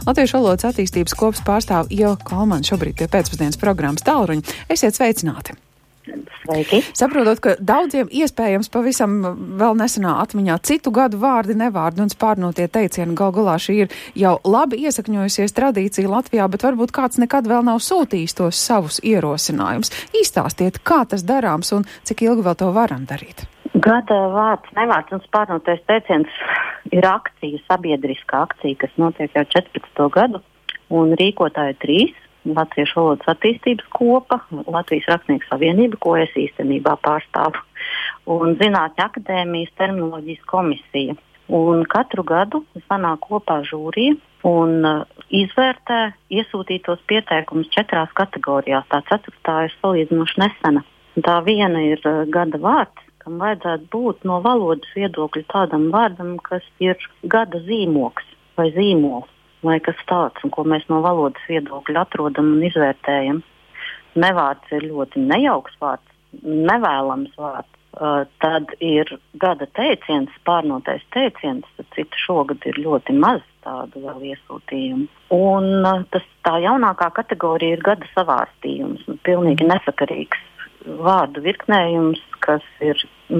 Latviešu valodas attīstības kopas pārstāv Ieva Kalmana šobrīd pie pēcpusdienas programmas Tālruņa. Esiet sveicināti! Sveiki! Saprotot, ka daudziem iespējams pavisam vēl nesenā atmiņā citu gadu vārdi, nevārdi un spārnotie teicieni, gal galā šī ir jau labi iesakņojusies tradīcija Latvijā, bet varbūt kāds nekad vēl nav sūtījis tos savus ierosinājumus. Īstāstiet, kā tas darāms un cik ilgi vēl to varam darīt? Gada vārds, nevārds un spārnotais teiciens ir akcija, sabiedriska akcija, kas notiek jau 14. gadu, un rīkotāji 3. Latviešu valodas attīstības kopa, Latvijas Rakstnieku savienība, ko es īstenībā pārstāvu, un Zinātņu akadēmijas terminoloģijas komisija. Un katru gadu sanāk kopā žūrija un izvērtē iesūtītos pieteikumus 4 kategorijās. Tā 4. ir salīdzinoši nesena. Tā viena ir gada vārds, kam vajadzētu būt no valodas viedokļa tādam vārdam, kas ir gada zīmoks vai zīmols, vai kas tāds, un ko mēs no valodas viedokļa atrodam un izvērtējam. Nevārds ir ļoti nejauks vārds, nevēlams vārds. Tad ir gada teiciens, spārnotais teiciens, citu šogad ir ļoti maz tādu vēl iesūtījumu. Un tā jaunākā kategorija ir gada savārstījums, pilnīgi nesakarīgs vārdu virknējums, kas ir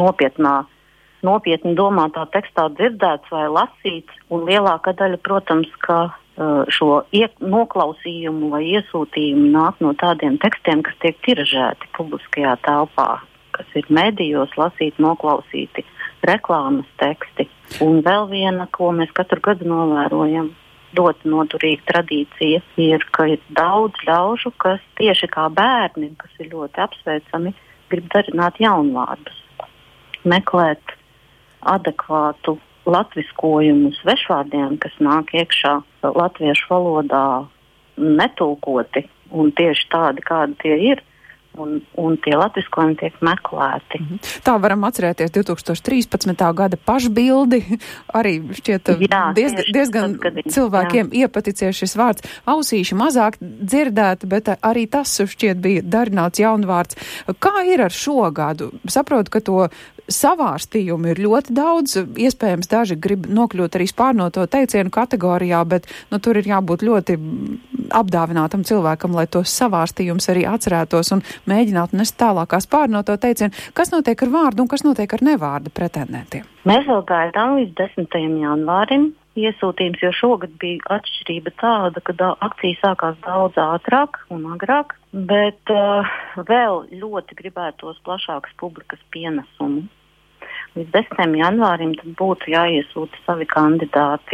nopietni domātā tekstā dzirdēts vai lasīts, un lielākā daļa, protams, ka šo noklausījumu vai iesūtījumu nāk no tādiem tekstiem, kas tiek tiražēti publiskajā telpā, kas ir medijos lasīti, noklausīti, reklāmas teksti. Un vēl viena, ko mēs katru gadu novērojam, ļoti noturīga tradīcija, ir, ka ir daudz ļaužu, kas tieši kā bērni, kas ir ļoti apsveicami, grib darināt jaunvārdus, meklēt adekvātu latviskojumu svešvārdiem, kas nāk iekšā latviešu valodā netulkoti, un tieši tādi, kādi tie ir, un tie latviskojumi tiek meklēti. Tā varam atcerēties 2013. gada pašbildi, arī šķiet diezgan cilvēkiem iepaticies šis vārds. Ausīši mazāk dzirdēti, bet arī tas šķiet bija darināts jaunvārds. Kā ir ar šo gadu? Saprotu, ka to savārstījumu ir ļoti daudz, iespējams daži grib nokļūt arī spārnoto teicienu kategorijā, bet tur ir jābūt ļoti apdāvinātam cilvēkam, lai tos savārstījums arī atcerētos un mēģinātu nest tālākā spārnoto teicienu. Kas notiek ar vārdu un kas notiek ar nevārdu pretendentiem? Mēs vēl gaidām līdz 10. janvārim iesūtījums, jo šogad bija atšķirība tāda, ka akcija sākās daudz ātrāk un agrāk, bet vēl ļoti gribētos plašākas publikas pienesumu. Līdz 10. janvārim tad būtu jāiesūta savi kandidāti,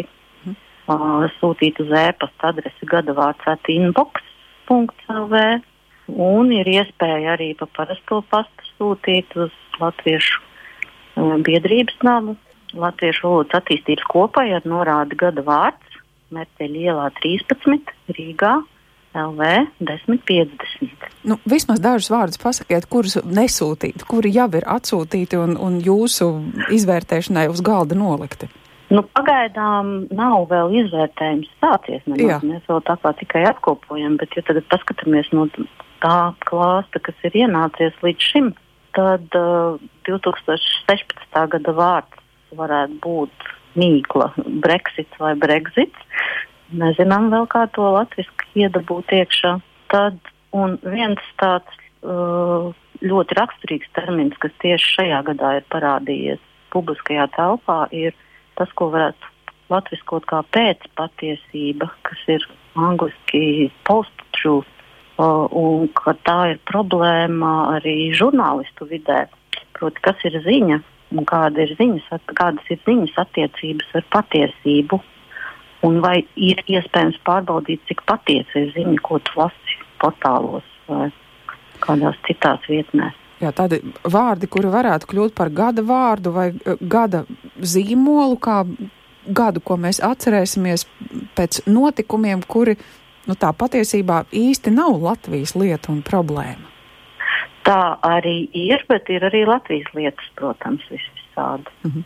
sūtīt uz e-pasta adresi gadavārds@inbox.lv, un ir iespēja arī pa parasto pastu sūtīt uz Latviešu biedrības namu, Latviešu valodas attīstības kopai ar norādi gada vārds, Merķeļa ielā 13, Rīgā, LV 1050. Vismaz dažus vārdus pasakiet, kurus nesūtīt, kuri jau ir atsūtīti un jūsu izvērtēšanai uz galda nolikti. Pagaidām nav vēl izvērtējums sācies. Mēs vēl tā kā tikai apkopojam, bet ja tagad paskatāmies no tā klāsta, kas ir ienācies līdz šim, tad 2016. gada vārds varētu būt mīkla, Brexits vai Brexits. Nezinām vēl, kā to latviski iedabūt iekšā. Tad, un viens tāds ļoti raksturīgs termins, kas tieši šajā gadā ir parādījies publiskajā telpā, ir tas, ko varētu latviskot kā pēcpatiesība, kas ir angliski post-truth, un ka tā ir problēma arī žurnālistu vidē. Proti, kas ir ziņa un kādas ir ziņas attiecības ar patiesību, un vai ir iespējams pārbaudīt, cik patiesa ir ziņa, ko tu lasi portālos vai kādās citās vietnēs. Jā, tādi vārdi, kuri varētu kļūt par gada vārdu vai gada zīmolu, kā gadu, ko mēs atcerēsimies pēc notikumiem, kuri, tā patiesībā īsti nav Latvijas lieta un problēma. Tā arī ir, bet ir arī Latvijas lietas, protams, visādi.